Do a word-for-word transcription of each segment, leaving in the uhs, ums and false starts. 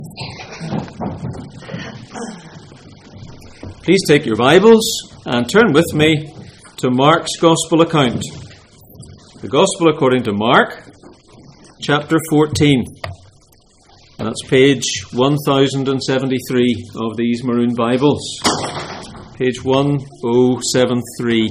Please take your Bibles and turn with me to Mark's Gospel account. The Gospel according to Mark, chapter fourteen. And that's page one thousand seventy-three of these maroon Bibles. Page one thousand seventy-three.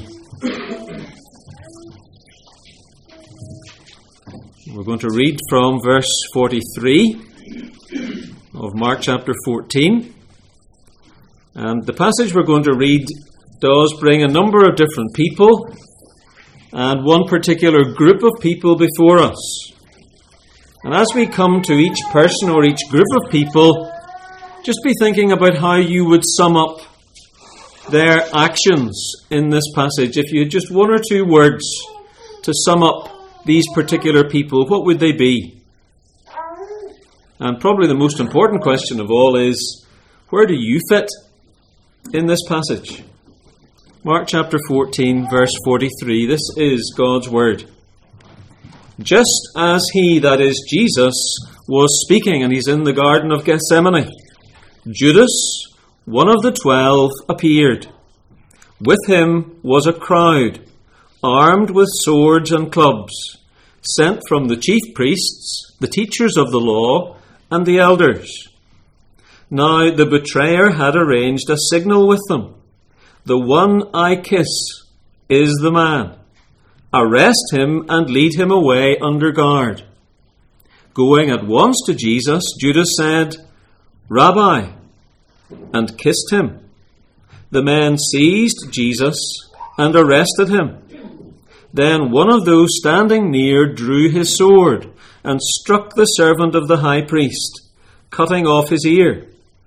We're going to read from verse forty-three of Mark chapter fourteen. And the passage we're going to read does bring a number of different people and one particular group of people before us. And as we come to each person or each group of people, just be thinking about how you would sum up their actions in this passage. If you had just one or two words to sum up these particular people, what would they be? And probably the most important question of all is, where do you fit in this passage? Mark chapter fourteen, verse forty-three. This is God's word. Just as he, that is Jesus, was speaking, and he's in the Garden of Gethsemane, Judas, one of the twelve, appeared. With him was a crowd, armed with swords and clubs, sent from the chief priests, the teachers of the law, and the elders. Now the betrayer had arranged a signal with them. The one I kiss is the man. Arrest him and lead him away under guard. Going at once to Jesus, Judas said, Rabbi, and kissed him. The men seized Jesus and arrested him. Then one of those standing near drew his sword and struck the servant of the high priest, cutting off his ear.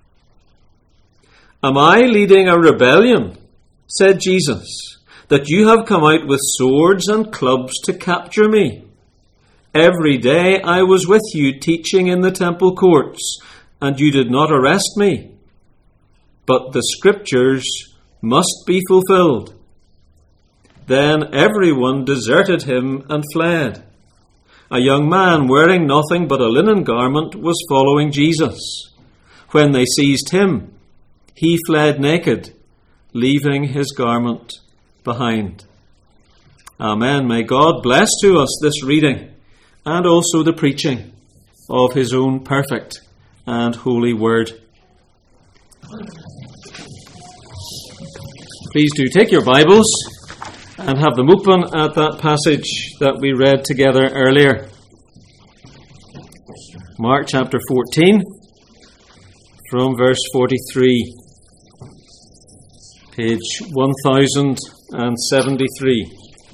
Am I leading a rebellion, said Jesus, that you have come out with swords and clubs to capture me? Every day I was with you teaching in the temple courts, and you did not arrest me. But the scriptures must be fulfilled. Then everyone deserted him and fled. A young man wearing nothing but a linen garment was following Jesus. When they seized him, he fled naked, leaving his garment behind. Amen. May God bless to us this reading and also the preaching of his own perfect and holy word. Please do take your Bibles and have them open at that passage that we read together earlier. Mark chapter fourteen, from verse forty-three. Page one thousand seventy-three.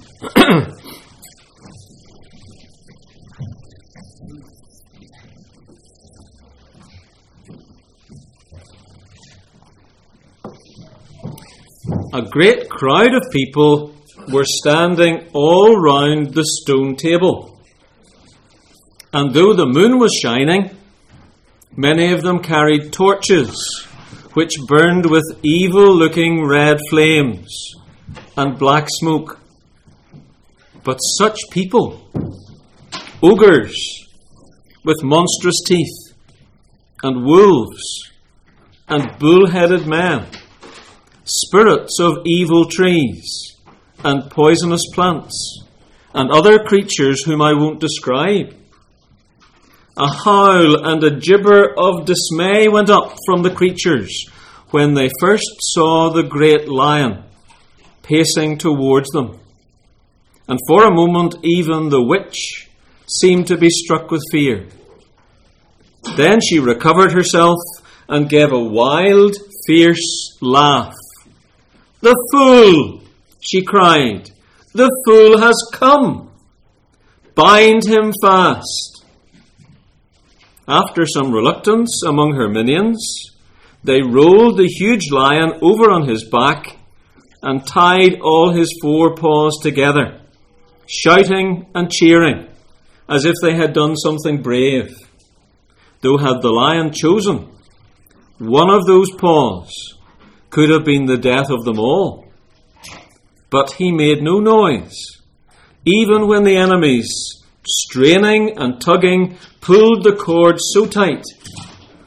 A great crowd of people were standing all round the stone table. And though the moon was shining, many of them carried torches, which burned with evil-looking red flames and black smoke. But such people, ogres with monstrous teeth, and wolves, and bull-headed men, spirits of evil trees, and poisonous plants, and other creatures whom I won't describe. A howl and a gibber of dismay went up from the creatures when they first saw the great lion pacing towards them. And for a moment even the witch seemed to be struck with fear. Then she recovered herself and gave a wild, fierce laugh. "The fool!" she cried. "The fool has come! Bind him fast!" After some reluctance among her minions, they rolled the huge lion over on his back and tied all his four paws together, shouting and cheering as if they had done something brave. Though had the lion chosen, one of those paws could have been the death of them all. But he made no noise, even when the enemies, straining and tugging, pulled the cord so tight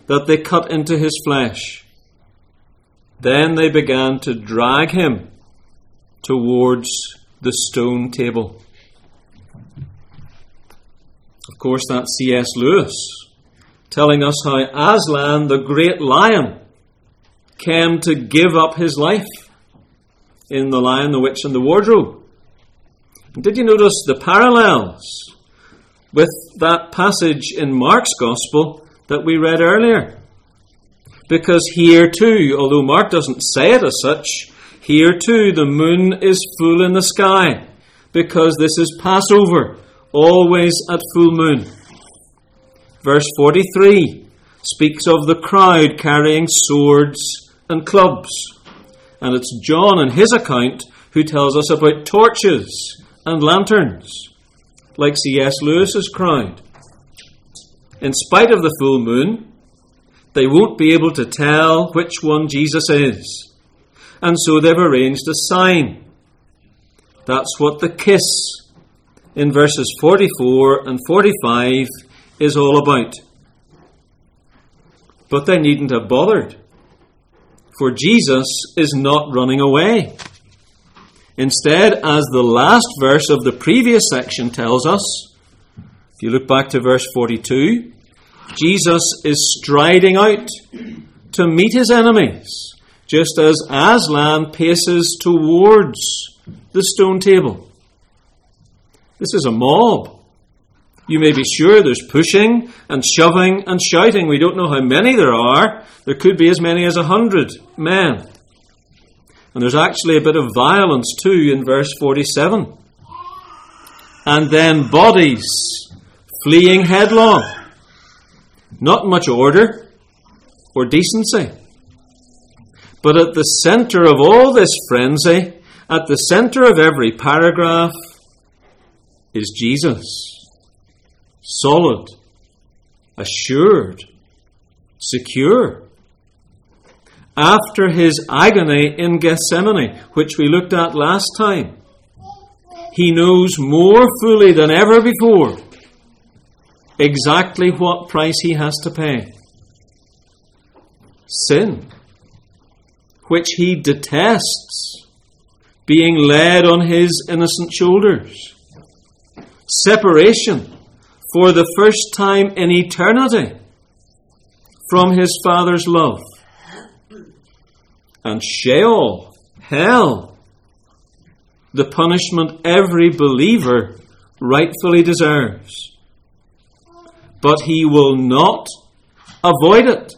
that they cut into his flesh. Then they began to drag him towards the stone table. Of course, that's C S Lewis telling us how Aslan, the great lion, came to give up his life in The Lion, the Witch and the Wardrobe. And did you notice the parallels with that passage in Mark's Gospel that we read earlier? Because here too, although Mark doesn't say it as such, here too the moon is full in the sky, because this is Passover, always at full moon. Verse forty-three speaks of the crowd carrying swords and clubs. And it's John in his account who tells us about torches and lanterns, like C S Lewis's crowd. In spite of the full moon, they won't be able to tell which one Jesus is. And so they've arranged a sign. That's what the kiss in verses forty-four and forty-five is all about. But they needn't have bothered, for Jesus is not running away. Instead, as the last verse of the previous section tells us, if you look back to verse forty-two, Jesus is striding out to meet his enemies, just as Aslan paces towards the stone table. This is a mob. You may be sure there's pushing and shoving and shouting. We don't know how many there are. There could be as many as a hundred men. And there's actually a bit of violence too in verse forty-seven. And then bodies fleeing headlong. Not much order or decency. But at the centre of all this frenzy, at the centre of every paragraph, is Jesus. Solid, assured, secure. After his agony in Gethsemane, which we looked at last time, he knows more fully than ever before exactly what price he has to pay. Sin, which he detests, being laid on his innocent shoulders. Separation, for the first time in eternity, from his Father's love. And Sheol, hell, the punishment every believer rightfully deserves. But he will not avoid it.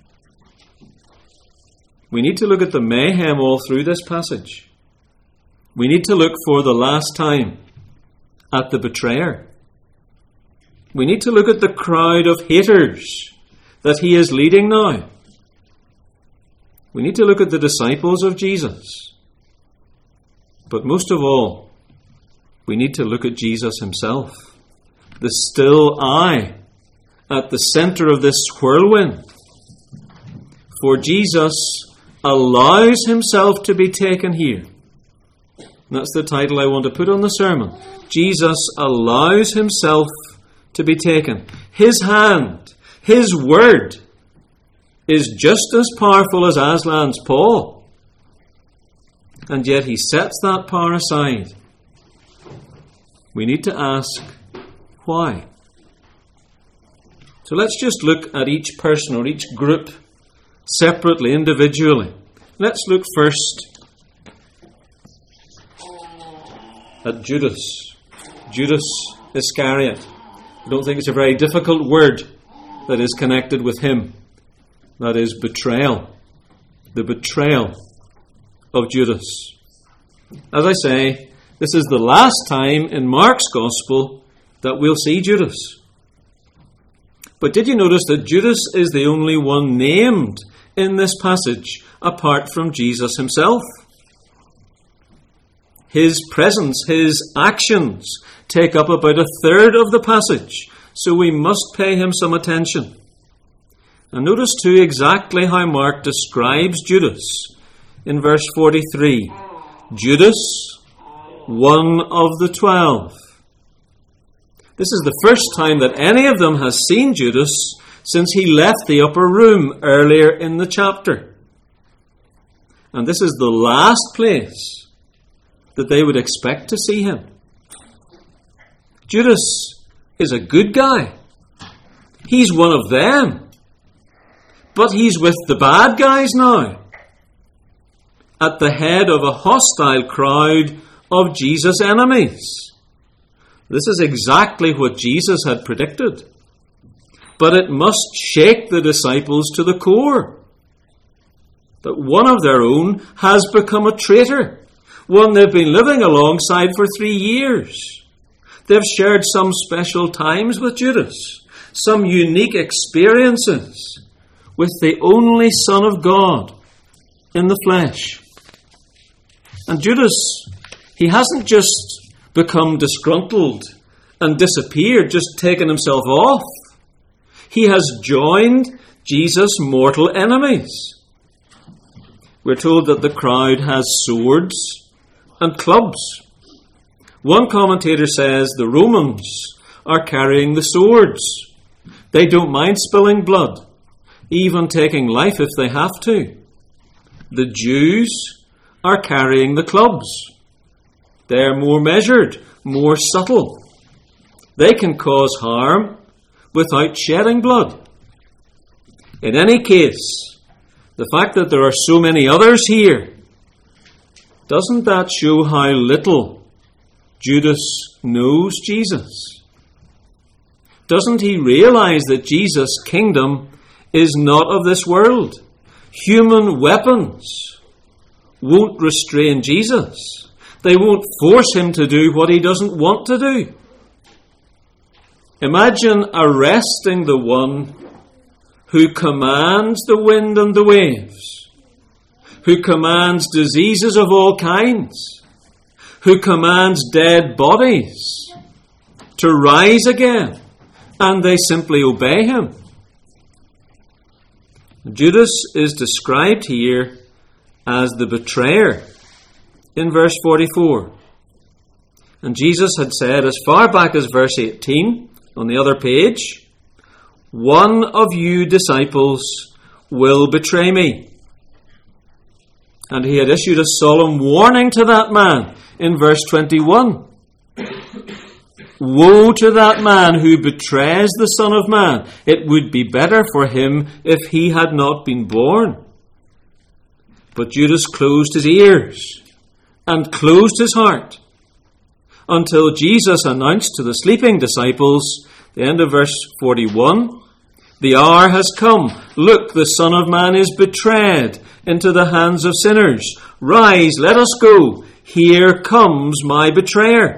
We need to look at the mayhem all through this passage. We need to look for the last time at the betrayer. We need to look at the crowd of haters that he is leading now. We need to look at the disciples of Jesus. But most of all, we need to look at Jesus himself, the still I at the center of this whirlwind. For Jesus allows himself to be taken here. And that's the title I want to put on the sermon. Jesus allows himself to be taken. His hand, his word, is just as powerful as Aslan's paw. And yet he sets that power aside. We need to ask, why? So let's just look at each person or each group separately, individually. Let's look first at Judas. Judas Iscariot. I don't think it's a very difficult word that is connected with him. That is betrayal. The betrayal of Judas. As I say, this is the last time in Mark's Gospel that we'll see Judas. But did you notice that Judas is the only one named in this passage apart from Jesus himself? His presence, his actions take up about a third of the passage, so we must pay him some attention. And notice too exactly how Mark describes Judas in verse forty-three. Judas, one of the twelve. This is the first time that any of them has seen Judas since he left the upper room earlier in the chapter. And this is the last place that they would expect to see him. Judas is a good guy. He's one of them. But he's with the bad guys now, at the head of a hostile crowd of Jesus' enemies. This is exactly what Jesus had predicted. But it must shake the disciples to the core, that one of their own has become a traitor, one they've been living alongside for three years. They've shared some special times with Judas, some unique experiences with the only Son of God in the flesh. And Judas, he hasn't just become disgruntled and disappeared, just taken himself off. He has joined Jesus' mortal enemies. We're told that the crowd has swords and clubs. One commentator says the Romans are carrying the swords. They don't mind spilling blood, even taking life if they have to. The Jews are carrying the clubs. They're more measured, more subtle. They can cause harm without shedding blood. In any case, the fact that there are so many others here, doesn't that show how little Judas knows Jesus? Doesn't he realize that Jesus' kingdom is not of this world? Human weapons won't restrain Jesus. They won't force him to do what he doesn't want to do. Imagine arresting the one who commands the wind and the waves, who commands diseases of all kinds, who commands dead bodies to rise again, and they simply obey him. Judas is described here as the betrayer in verse forty-four. And Jesus had said, as far back as verse eighteen, on the other page, one of you disciples will betray me. And he had issued a solemn warning to that man in verse twenty-one. Woe to that man who betrays the Son of Man. It would be better for him if he had not been born. But Judas closed his ears and closed his heart until Jesus announced to the sleeping disciples, the end of verse forty-one, the hour has come. Look, the Son of Man is betrayed into the hands of sinners. Rise, let us go. Here comes my betrayer.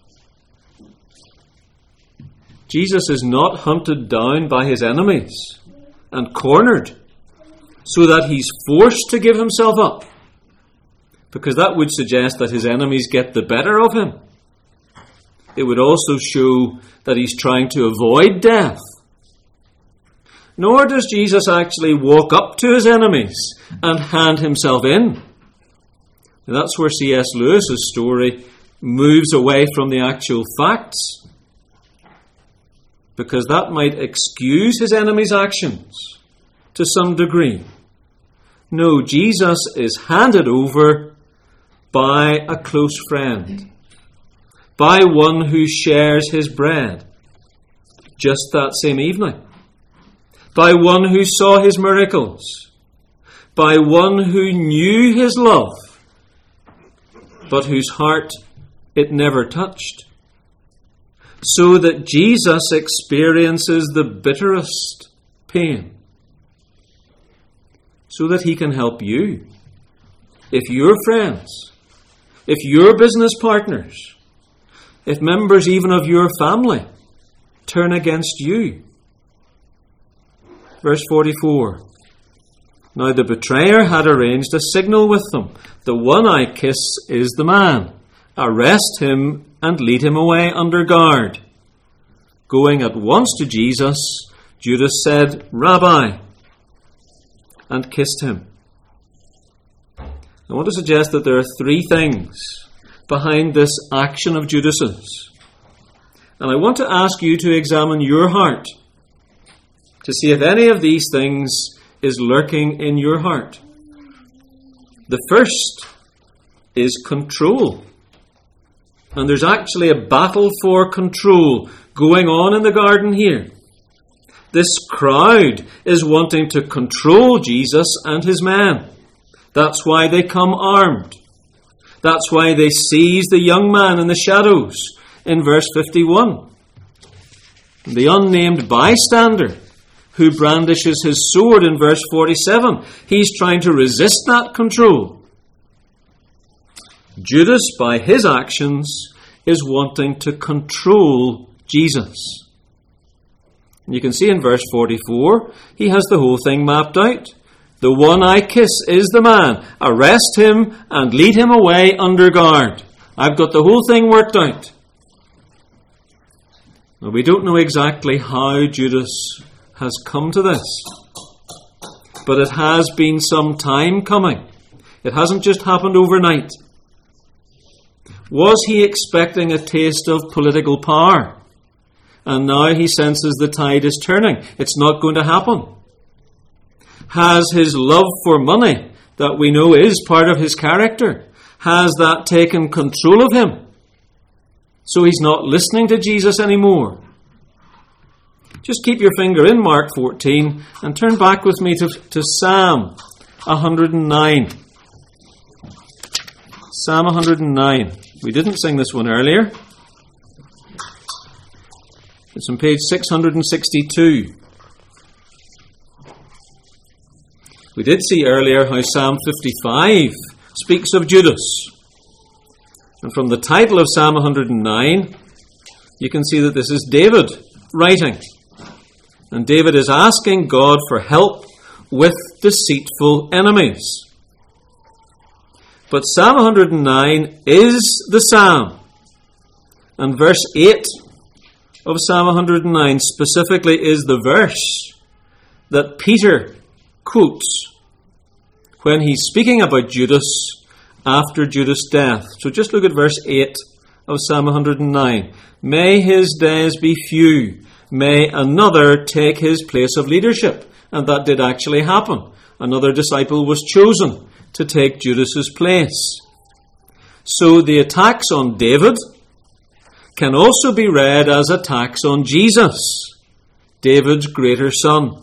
Jesus is not hunted down by his enemies and cornered so that he's forced to give himself up, because that would suggest that his enemies get the better of him. It would also show that he's trying to avoid death. Nor does Jesus actually walk up to his enemies and hand himself in. And that's where C S Lewis's story moves away from the actual facts, because that might excuse his enemies' actions to some degree. No, Jesus is handed over by a close friend, by one who shares his bread just that same evening, by one who saw his miracles, by one who knew his love, but whose heart it never touched, so that Jesus experiences the bitterest pain, so that he can help you. If your friends, if your business partners, if members even of your family turn against you. Verse forty-four. Now the betrayer had arranged a signal with them. The one I kiss is the man. Arrest him and lead him away under guard. Going at once to Jesus, Judas said, Rabbi, and kissed him. I want to suggest that there are three things behind this action of Judas's. And I want to ask you to examine your heart to see if any of these things is lurking in your heart. The first is control. And there's actually a battle for control going on in the garden here. This crowd is wanting to control Jesus and his men. That's why they come armed. That's why they seize the young man in the shadows in verse fifty-one. The unnamed bystander who brandishes his sword in verse forty-seven. He's trying to resist that control. Judas, by his actions, is wanting to control Jesus. You can see in verse forty-four, he has the whole thing mapped out. The one I kiss is the man. Arrest him and lead him away under guard. I've got the whole thing worked out. Now, we don't know exactly how Judas has come to this, but it has been some time coming. It hasn't just happened overnight. Was he expecting a taste of political power? And now he senses the tide is turning. It's not going to happen. Has his love for money, that we know is part of his character, has that taken control of him? So he's not listening to Jesus anymore. Just keep your finger in Mark fourteen and turn back with me to, to Psalm one hundred nine. Psalm one hundred nine. We didn't sing this one earlier. It's on page six hundred sixty-two. We did see earlier how Psalm fifty-five speaks of Judas. And from the title of Psalm one hundred nine, you can see that this is David writing. And David is asking God for help with deceitful enemies. But Psalm one hundred nine is the psalm. And verse eight of Psalm one hundred nine specifically is the verse that Peter quotes when he's speaking about Judas after Judas' death. So just look at verse eight of Psalm one hundred nine. May his days be few. May another take his place of leadership. And that did actually happen. Another disciple was chosen to take Judas's place. So the attacks on David can also be read as attacks on Jesus, David's greater son.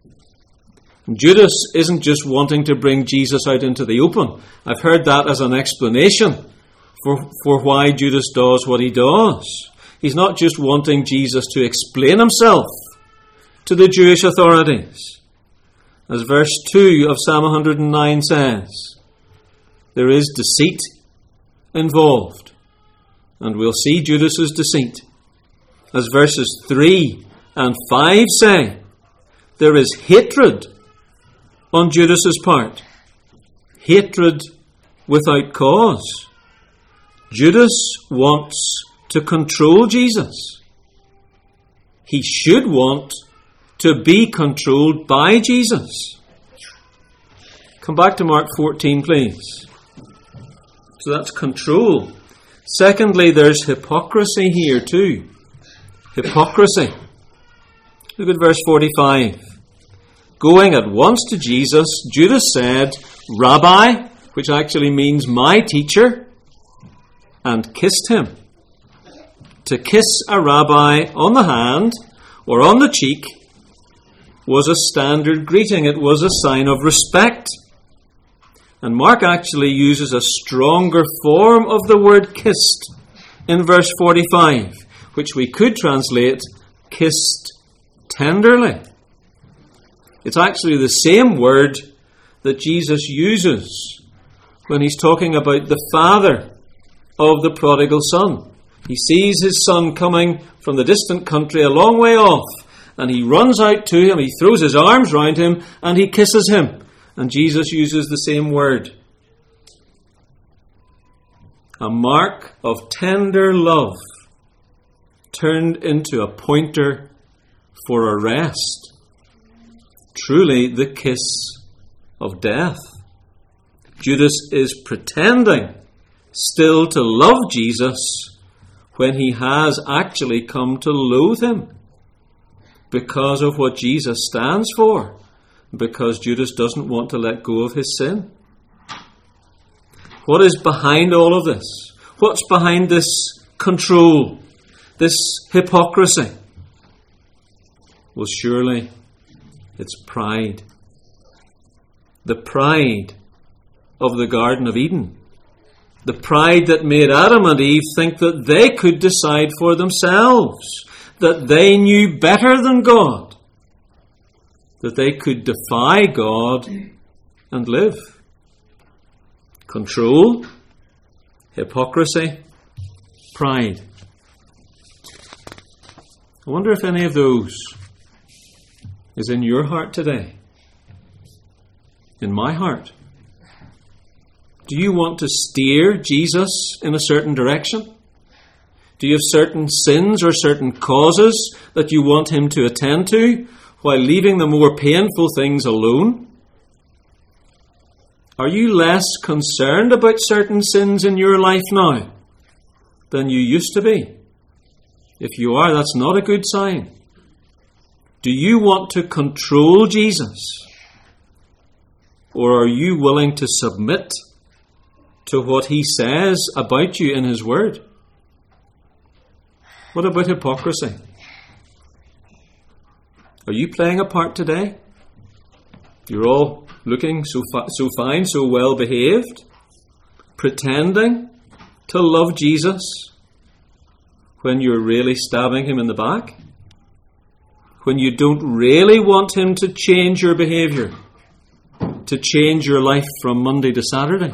Judas isn't just wanting to bring Jesus out into the open. I've heard that as an explanation for, for why Judas does what he does. He's not just wanting Jesus to explain himself to the Jewish authorities. As verse two of Psalm one hundred nine says, there is deceit involved. And we'll see Judas's deceit. As verses three and five say, there is hatred on Judas's part. Hatred without cause. Judas wants to control Jesus. He should want to be controlled by Jesus. Come back to Mark fourteen, please. So that's control. Secondly, there's hypocrisy here too. Hypocrisy. Look at verse forty-five. Going at once to Jesus, Judas said, Rabbi, which actually means my teacher, and kissed him. To kiss a rabbi on the hand or on the cheek was a standard greeting. It was a sign of respect. And Mark actually uses a stronger form of the word kissed in verse forty-five, which we could translate kissed tenderly. It's actually the same word that Jesus uses when he's talking about the father of the prodigal son. He sees his son coming from the distant country a long way off, and he runs out to him, he throws his arms round him, and he kisses him. And Jesus uses the same word. A mark of tender love turned into a pointer for arrest. Truly the kiss of death. Judas is pretending still to love Jesus when he has actually come to loathe him. because of what Jesus stands for, because Judas doesn't want to let go of his sin. What is behind all of this? What's behind this control, this hypocrisy? Well, surely it's pride. The pride of the Garden of Eden. The pride that made Adam and Eve think that they could decide for themselves, that they knew better than God, that they could defy God and live. Control, hypocrisy, pride. I wonder if any of those is in your heart today. In my heart. Do you want to steer Jesus in a certain direction? Do you have certain sins or certain causes that you want him to attend to while leaving the more painful things alone? Are you less concerned about certain sins in your life now than you used to be? If you are, that's not a good sign. Do you want to control Jesus? Or are you willing to submit to what he says about you in his word? What about hypocrisy? Are you playing a part today? You're all looking so fi- so fine, so well behaved, pretending to love Jesus when you're really stabbing him in the back, when you don't really want him to change your behaviour, to change your life from Monday to Saturday.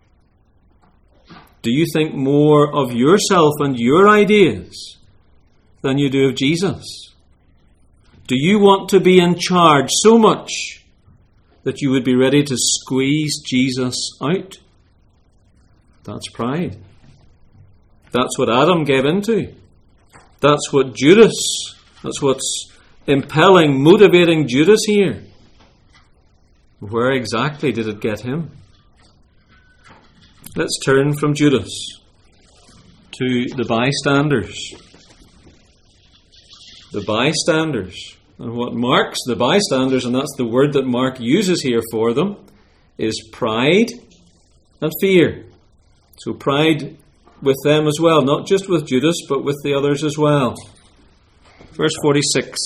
Do you think more of yourself and your ideas than you do of Jesus? Do you want to be in charge so much that you would be ready to squeeze Jesus out? That's pride. That's what Adam gave into. That's what Judas, that's what's impelling, motivating Judas here. Where exactly did it get him? Let's turn from Judas to the bystanders. The bystanders. And what marks the bystanders, and that's the word that Mark uses here for them, is pride and fear. So pride with them as well, not just with Judas, but with the others as well. Verse forty-six.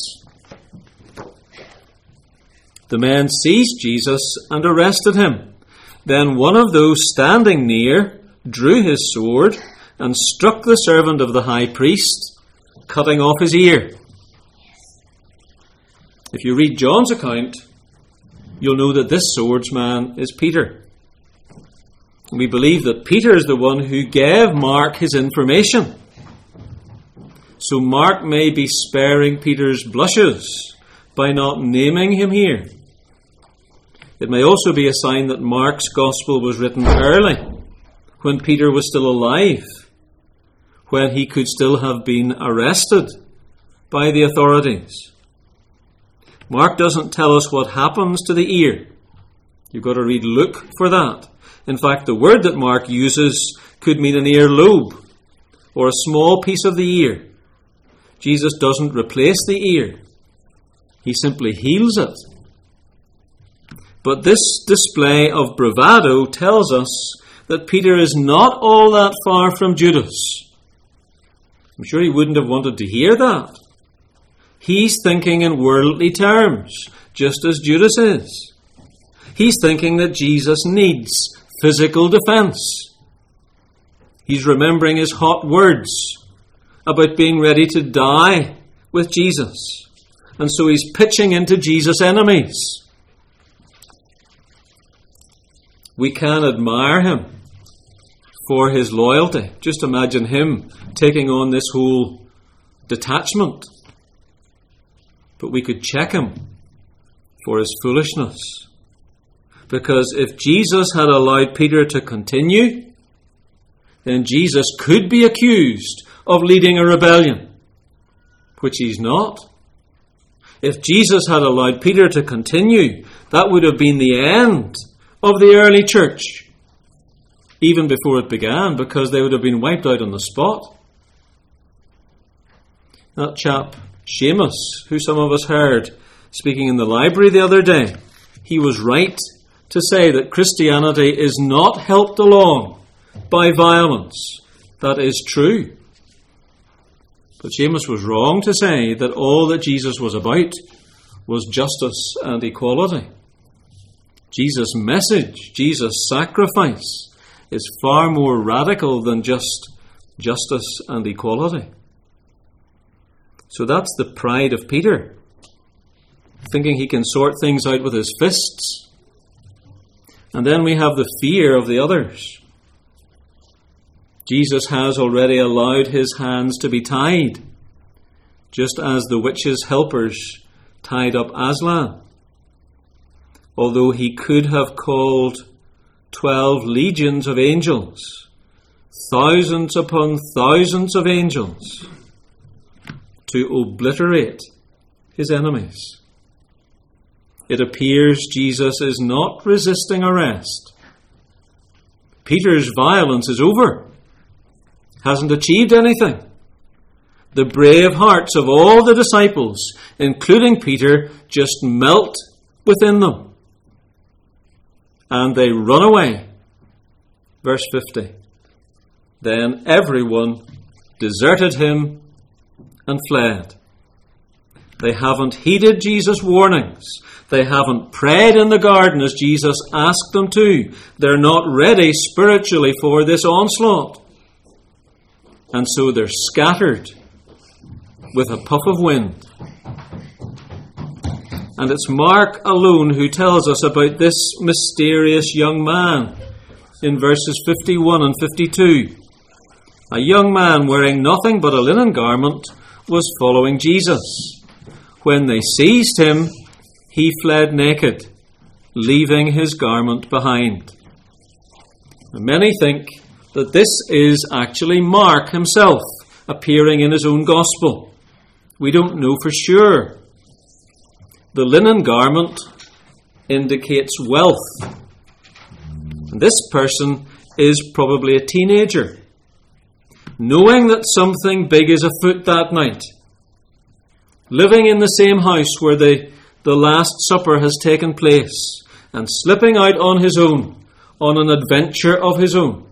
The men seized Jesus and arrested him. Then one of those standing near drew his sword and struck the servant of the high priest, cutting off his ear. If you read John's account, you'll know that this swordsman is Peter. We believe that Peter is the one who gave Mark his information. So Mark may be sparing Peter's blushes by not naming him here. It may also be a sign that Mark's gospel was written early, when Peter was still alive, when he could still have been arrested by the authorities. Mark doesn't tell us what happens to the ear. You've got to read Luke for that. In fact, the word that Mark uses could mean an earlobe or a small piece of the ear. Jesus doesn't replace the ear. He simply heals it. But this display of bravado tells us that Peter is not all that far from Judas. I'm sure he wouldn't have wanted to hear that. He's thinking in worldly terms, just as Judas is. He's thinking that Jesus needs physical defense. He's remembering his hot words about being ready to die with Jesus. And so he's pitching into Jesus' enemies. We can admire him for his loyalty. Just imagine him taking on this whole detachment. But we could check him for his foolishness. Because if Jesus had allowed Peter to continue, then Jesus could be accused of leading a rebellion, which he's not. If Jesus had allowed Peter to continue, that would have been the end of the early church, even before it began, because they would have been wiped out on the spot. That chap, Seamus, who some of us heard speaking in the library the other day, he was right to say that Christianity is not helped along by violence. That is true. But Seamus was wrong to say that all that Jesus was about was justice and equality. Jesus' message, Jesus' sacrifice, is far more radical than just justice and equality. So that's the pride of Peter, thinking he can sort things out with his fists. And then we have the fear of the others. Jesus has already allowed his hands to be tied, just as the witches' helpers tied up Aslan. Although he could have called twelve legions of angels, thousands upon thousands of angels, to obliterate his enemies. It appears Jesus is not resisting arrest. Peter's violence is over. Hasn't achieved anything. The brave hearts of all the disciples, including Peter, just melt within them. And they run away. Verse fifty. Then everyone deserted him and fled. They haven't heeded Jesus' warnings. They haven't prayed in the garden as Jesus asked them to. They're not ready spiritually for this onslaught. And so they're scattered with a puff of wind. And it's Mark alone who tells us about this mysterious young man in verses fifty-one and fifty-two. A young man wearing nothing but a linen garment was following Jesus. When they seized him, he fled naked, leaving his garment behind. And many think that this is actually Mark himself appearing in his own gospel. We don't know for sure. The linen garment indicates wealth. And this person is probably a teenager, knowing that something big is afoot that night, living in the same house where the, the Last Supper has taken place, and slipping out on his own, on an adventure of his own.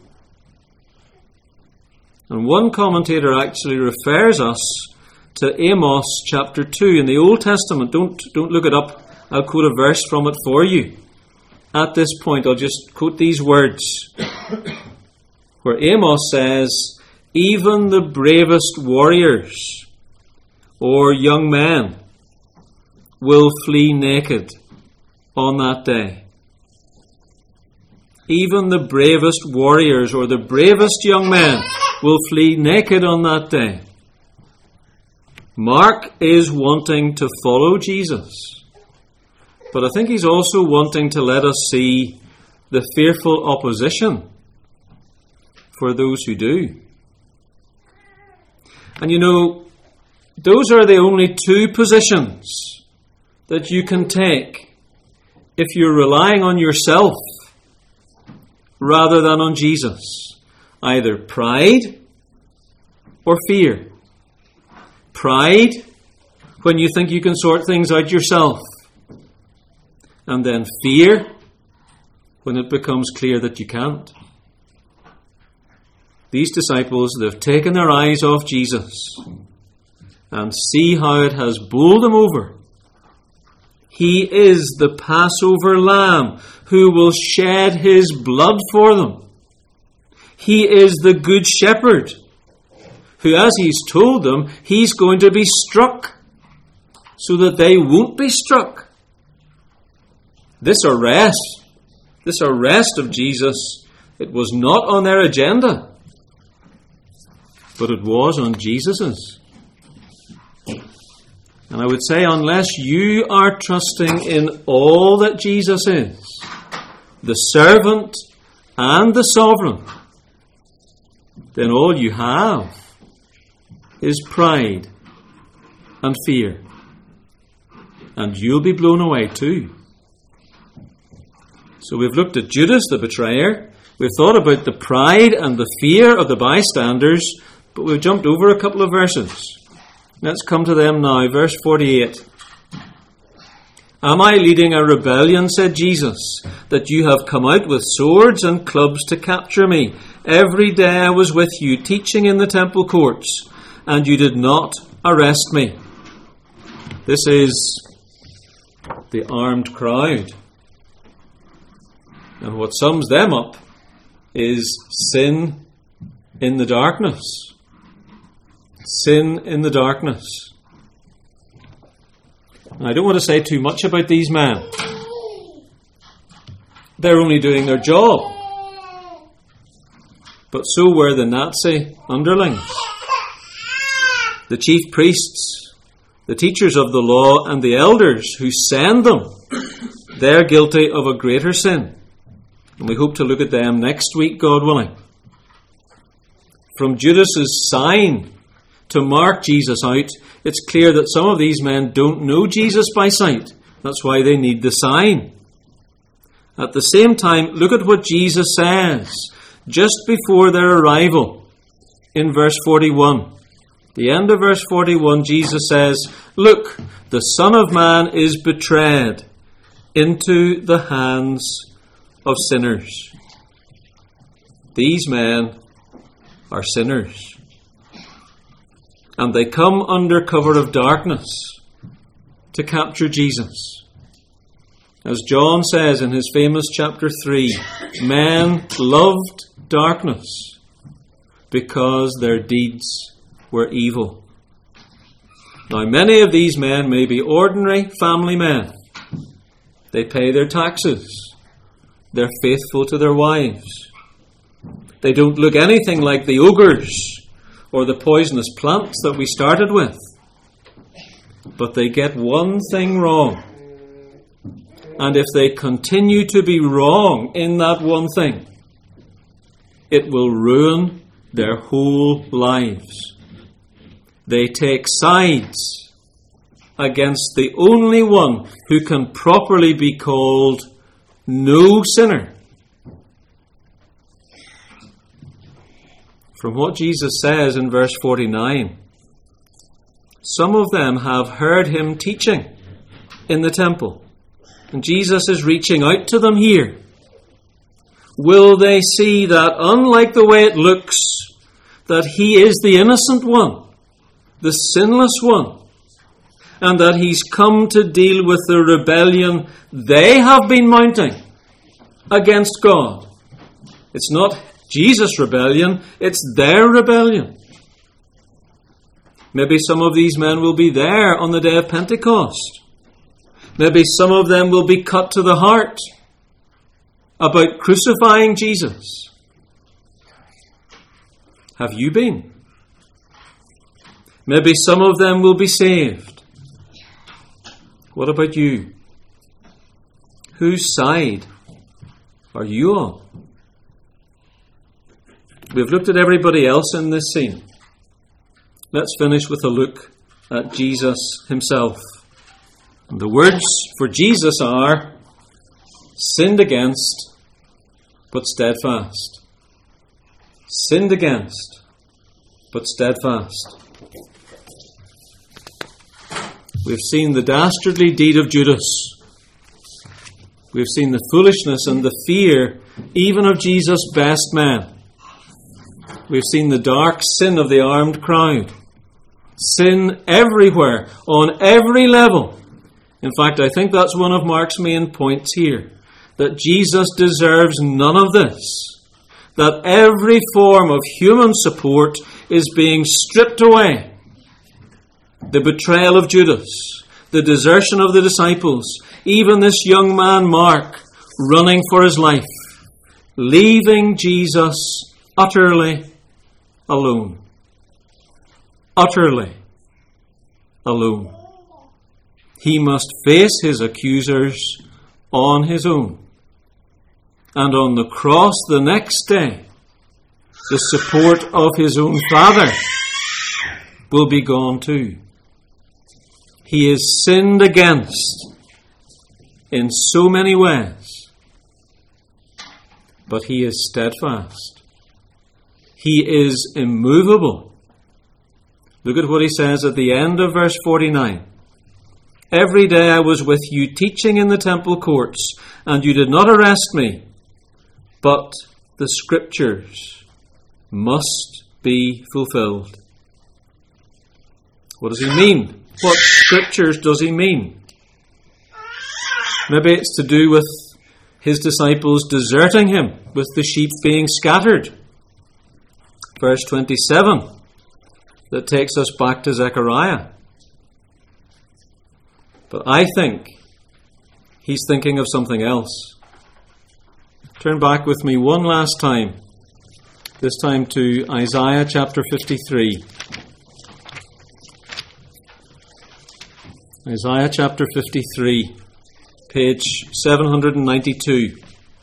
And one commentator actually refers us to Amos chapter two in the Old Testament. Don't, don't look it up. I'll quote a verse from it for you. At this point, I'll just quote these words, where Amos says, even the bravest warriors or young men will flee naked on that day. Even the bravest warriors or the bravest young men will flee naked on that day. Mark is wanting to follow Jesus, but I think he's also wanting to let us see the fearful opposition for those who do. And you know, those are the only two positions that you can take if you're relying on yourself rather than on Jesus. Either pride or fear. Pride, when you think you can sort things out yourself. And then fear, when it becomes clear that you can't. These disciples, they've taken their eyes off Jesus. And see how it has bowled them over. He is the Passover lamb who will shed his blood for them. He is the good shepherd who, as he's told them, he's going to be struck so that they won't be struck. This arrest, this arrest of Jesus, it was not on their agenda, but it was on Jesus's. And I would say, unless you are trusting in all that Jesus is, the servant and the sovereign, then all you have is pride and fear. And you'll be blown away too. So we've looked at Judas the betrayer. We've thought about the pride and the fear of the bystanders, but we've jumped over a couple of verses. Let's come to them now. Verse forty-eight. Am I leading a rebellion, said Jesus, that you have come out with swords and clubs to capture me? Every day I was with you, teaching in the temple courts, and you did not arrest me. This is the armed crowd. And what sums them up is sin in the darkness. Sin in the darkness. I don't want to say too much about these men. They're only doing their job. But so were the Nazi underlings. The chief priests, the teachers of the law, and the elders who send them, they're guilty of a greater sin. And we hope to look at them next week, God willing. From Judas's sign to mark Jesus out, it's clear that some of these men don't know Jesus by sight. That's why they need the sign. At the same time, look at what Jesus says just before their arrival in verse forty-one. The end of verse forty-one, Jesus says, "Look, the Son of Man is betrayed into the hands of sinners." These men are sinners. And they come under cover of darkness to capture Jesus. As John says in his famous chapter three, men loved darkness because their deeds were evil. Now, many of these men may be ordinary family men. They pay their taxes. They're faithful to their wives. They don't look anything like the ogres or the poisonous plants that we started with. But they get one thing wrong. And if they continue to be wrong in that one thing, it will ruin their whole lives. They take sides against the only one who can properly be called no sinner. From what Jesus says in verse forty-nine, some of them have heard him teaching in the temple, and Jesus is reaching out to them here. Will they see that, unlike the way it looks, that he is the innocent one, the sinless one, and that he's come to deal with the rebellion they have been mounting against God? It's not Jesus' rebellion, it's their rebellion. Maybe some of these men will be there on the day of Pentecost. Maybe some of them will be cut to the heart about crucifying Jesus. Have you been? Maybe some of them will be saved. What about you? Whose side are you on? We've looked at everybody else in this scene. Let's finish with a look at Jesus himself. And the words for Jesus are, sinned against, but steadfast. Sinned against, but steadfast. We've seen the dastardly deed of Judas. We've seen the foolishness and the fear even of Jesus' best men. We've seen the dark sin of the armed crowd. Sin everywhere, on every level. In fact, I think that's one of Mark's main points here. That Jesus deserves none of this. That every form of human support is being stripped away. The betrayal of Judas, the desertion of the disciples, even this young man Mark running for his life, leaving Jesus utterly alone. Utterly alone. He must face his accusers on his own. And on the cross the next day, the support of his own Father will be gone too. He is sinned against in so many ways, but he is steadfast. He is immovable. Look at what he says at the end of verse forty-nine. Every day I was with you teaching in the temple courts, and you did not arrest me. But the Scriptures must be fulfilled. What does he mean? What Scriptures does he mean? Maybe it's to do with his disciples deserting him, with the sheep being scattered. Verse twenty-seven, that takes us back to Zechariah. But I think he's thinking of something else. Turn back with me one last time, this time to Isaiah chapter fifty-three. Isaiah chapter fifty-three, page seven hundred ninety-two.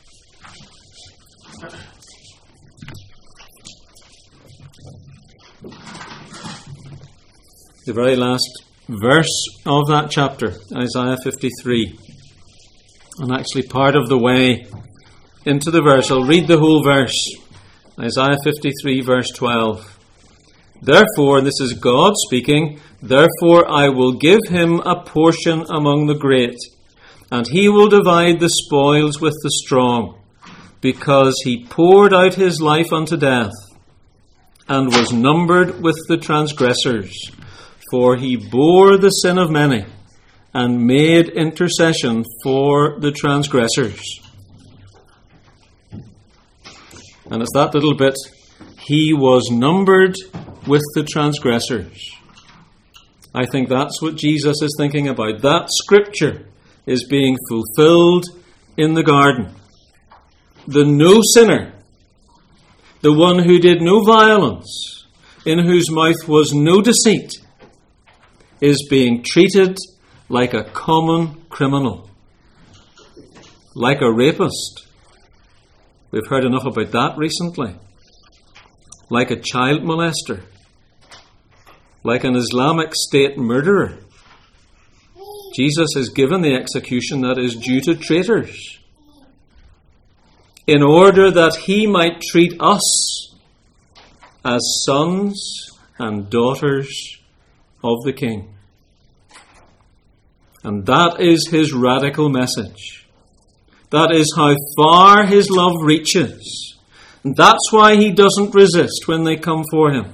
The very last verse of that chapter, Isaiah fifty-three. And actually part of the way into the verse. I'll read the whole verse. Isaiah fifty-three, verse twelve. Therefore, this is God speaking, therefore I will give him a portion among the great, and he will divide the spoils with the strong, because he poured out his life unto death, and was numbered with the transgressors. For he bore the sin of many, and made intercession for the transgressors. And it's that little bit, he was numbered with the transgressors. I think that's what Jesus is thinking about. That scripture is being fulfilled in the garden. The no sinner, the one who did no violence, in whose mouth was no deceit, is being treated like a common criminal, like a rapist. We've heard enough about that recently. Like a child molester, like an Islamic State murderer. Jesus is given the execution that is due to traitors, in order that he might treat us as sons and daughters of the King. And that is his radical message. That is how far his love reaches. And that's why he doesn't resist when they come for him.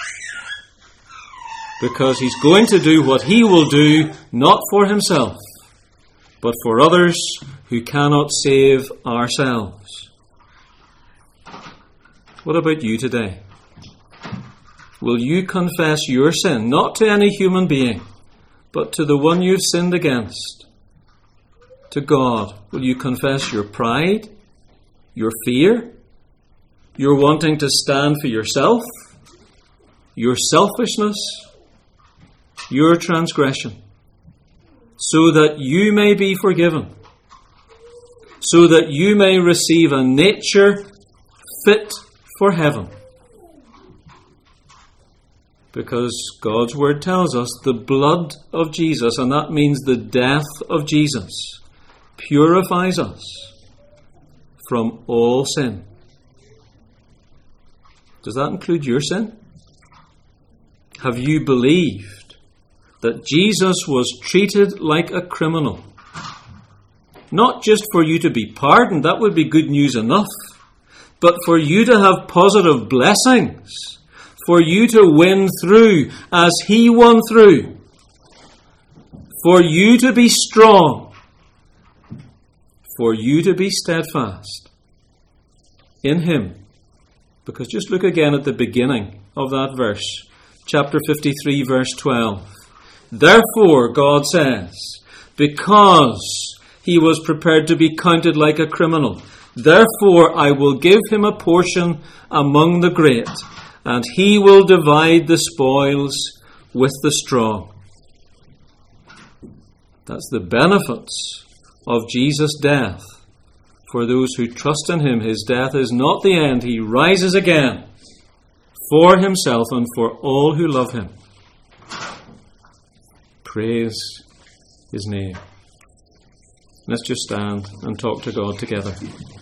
Because he's going to do what he will do, not for himself, but for others who cannot save ourselves. What about you today? Will you confess your sin, not to any human being, but to the one you've sinned against? To God. Will you confess your pride, your fear, your wanting to stand for yourself, your selfishness, your transgression, so that you may be forgiven, so that you may receive a nature fit for heaven? Because God's word tells us the blood of Jesus, and that means the death of Jesus, purifies us from all sin. Does that include your sin? Have you believed that Jesus was treated like a criminal? Not just for you to be pardoned, that would be good news enough, but for you to have positive blessings, for you to win through as he won through, for you to be strong, for you to be steadfast in him. Because just look again at the beginning of that verse, chapter fifty-three, verse twelve. Therefore, God says, because he was prepared to be counted like a criminal, therefore I will give him a portion among the great, and he will divide the spoils with the strong. That's the benefits of Jesus' death. For those who trust in him, his death is not the end. He rises again for himself and for all who love him. Praise his name. Let's just stand and talk to God together.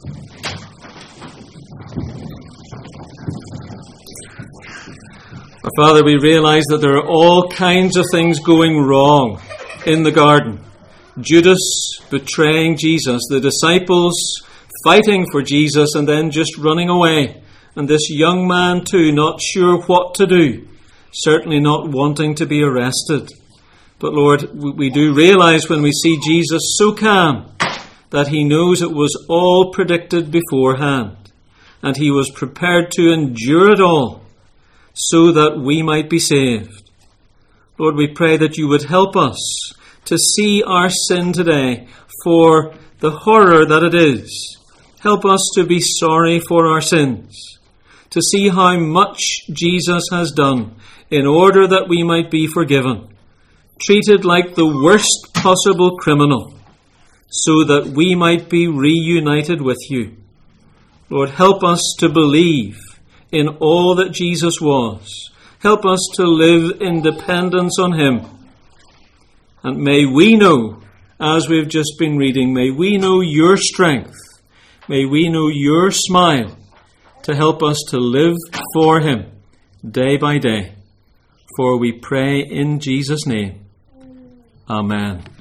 Our Father, we realize that there are all kinds of things going wrong in the garden. Judas betraying Jesus, the disciples fighting for Jesus and then just running away, and this young man too, not sure what to do, certainly not wanting to be arrested. But Lord, we do realize when we see Jesus so calm that he knows it was all predicted beforehand, and he was prepared to endure it all so that we might be saved. Lord, we pray that you would help us to see our sin today for the horror that it is. Help us to be sorry for our sins, to see how much Jesus has done in order that we might be forgiven, treated like the worst possible criminal, so that we might be reunited with you. Lord, help us to believe in all that Jesus was. Help us to live in dependence on him. And may we know, as we've just been reading, may we know your strength. May we know your smile to help us to live for him day by day. For we pray in Jesus' name. Amen.